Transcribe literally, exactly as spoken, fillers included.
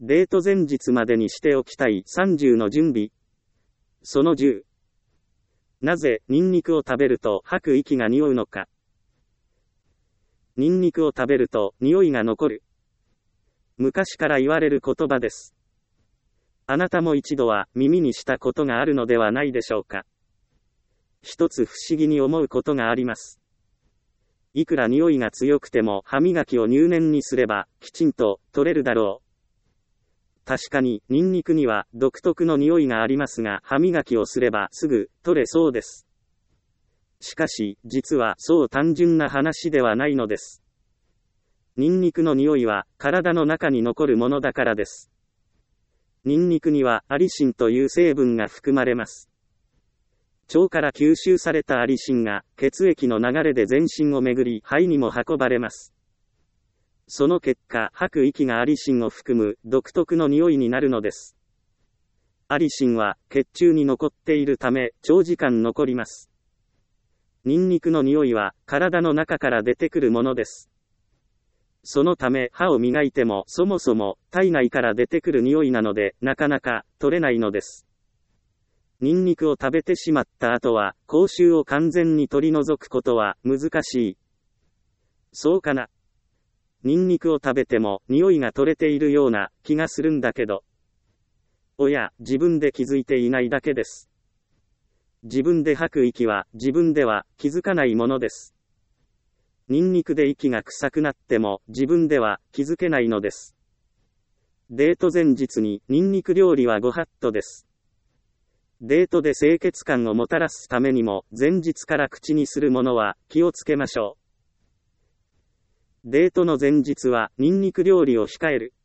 デート前日までにしておきたいさんじゅうの準備。そのじゅう。なぜ、ニンニクを食べると吐く息が匂うのか。ニンニクを食べると匂いが残る。昔から言われる言葉です。あなたも一度は耳にしたことがあるのではないでしょうか。一つ不思議に思うことがあります。いくら匂いが強くても歯磨きを入念にすればきちんと取れるだろう。確かにニンニクには独特の匂いがありますが、歯磨きをすればすぐ取れそうです。しかし実はそう単純な話ではないのです。ニンニクの匂いは体の中に残るものだからです。ニンニクにはアリシンという成分が含まれます。腸から吸収されたアリシンが血液の流れで全身を巡り肺にも運ばれます。その結果、吐く息がアリシンを含む独特の匂いになるのです。アリシンは血中に残っているため長時間残ります。ニンニクの匂いは体の中から出てくるものです。そのため歯を磨いてもそもそも体内から出てくる匂いなのでなかなか取れないのです。ニンニクを食べてしまった後は口臭を完全に取り除くことは難しい。そうかな。ニンニクを食べても匂いが取れているような気がするんだけど。おや、自分で気づいていないだけです。自分で吐く息は自分では気づかないものです。ニンニクで息が臭くなっても自分では気づけないのです。デート前日にニンニク料理はご法度です。デートで清潔感をもたらすためにも前日から口にするものは気をつけましょう。デートの前日はニンニク料理を控える。